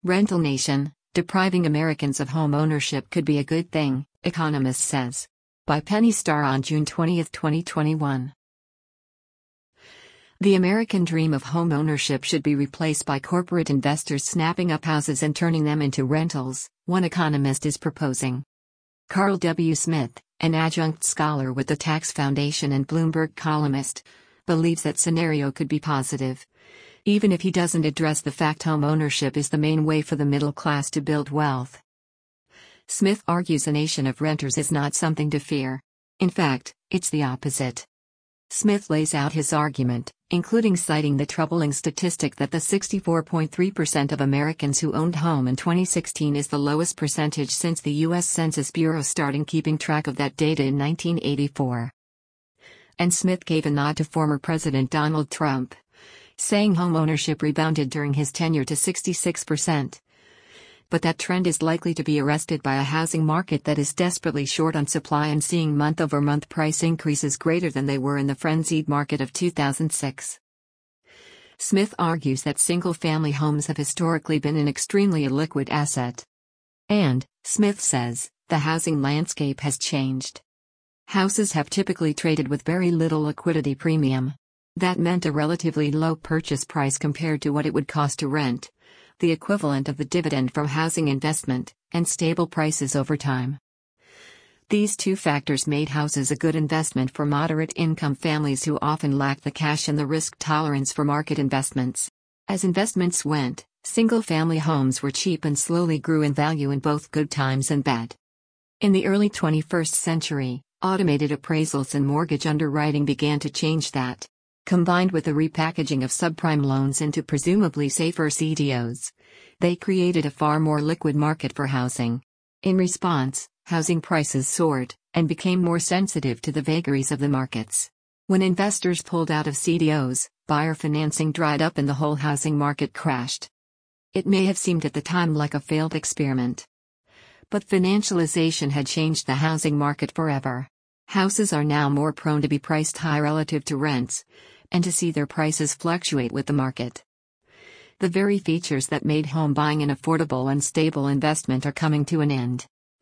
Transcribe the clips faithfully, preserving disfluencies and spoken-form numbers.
Rental Nation, depriving Americans of home ownership could be a good thing, Economist says. By Penny Starr on June twentieth, twenty twenty-one. The American dream of home ownership should be replaced by corporate investors snapping up houses and turning them into rentals, one economist is proposing. Carl W. Smith, an adjunct scholar with the Tax Foundation and Bloomberg columnist, believes that scenario could be positive, even if he doesn't address the fact home ownership is the main way for the middle class to build wealth. Smith argues a nation of renters is not something to fear. In fact, it's the opposite. Smith lays out his argument, including citing the troubling statistic that the sixty-four point three percent of Americans who owned home in twenty sixteen is the lowest percentage since the U S Census Bureau started keeping track of that data in nineteen eighty-four. And Smith gave a nod to former President Donald Trump, saying home ownership rebounded during his tenure to sixty-six percent. But that trend is likely to be arrested by a housing market that is desperately short on supply and seeing month-over-month price increases greater than they were in the frenzied market of two thousand six. Smith argues that single-family homes have historically been an extremely illiquid asset. And, Smith says, the housing landscape has changed. Houses have typically traded with very little liquidity premium. That meant a relatively low purchase price compared to what it would cost to rent, the equivalent of the dividend from housing investment, and stable prices over time. These two factors made houses a good investment for moderate-income families who often lack the cash and the risk tolerance for market investments. As investments went, single-family homes were cheap and slowly grew in value in both good times and bad. In the early twenty-first century, automated appraisals and mortgage underwriting began to change that. Combined with the repackaging of subprime loans into presumably safer C D Os, they created a far more liquid market for housing. In response, housing prices soared, and became more sensitive to the vagaries of the markets. When investors pulled out of C D Os, buyer financing dried up and the whole housing market crashed. It may have seemed at the time like a failed experiment. But financialization had changed the housing market forever. Houses are now more prone to be priced high relative to rents, and to see their prices fluctuate with the market. The very features that made home buying an affordable and stable investment are coming to an end.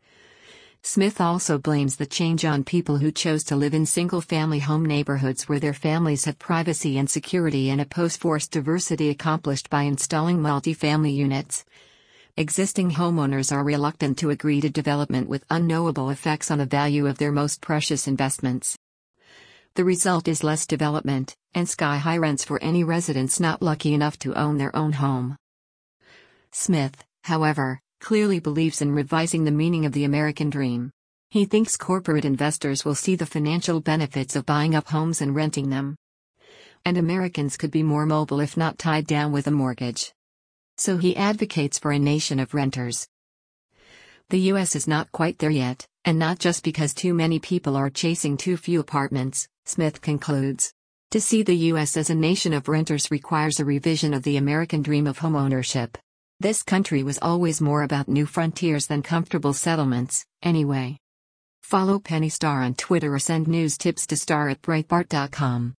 Smith also blames the change on people who chose to live in single-family home neighborhoods where their families had privacy and security and opposed forced diversity accomplished by installing multi-family units. Existing homeowners are reluctant to agree to development with unknowable effects on the value of their most precious investments. The result is less development, and sky-high rents for any residents not lucky enough to own their own home. Smith, however, clearly believes in revising the meaning of the American dream. He thinks corporate investors will see the financial benefits of buying up homes and renting them. And Americans could be more mobile if not tied down with a mortgage. So he advocates for a nation of renters. The U S is not quite there yet, and not just because too many people are chasing too few apartments, Smith concludes. To see the U S as a nation of renters requires a revision of the American dream of homeownership. This country was always more about new frontiers than comfortable settlements, anyway. Follow Penny Starr on Twitter or send news tips to Starr at Breitbart dot com.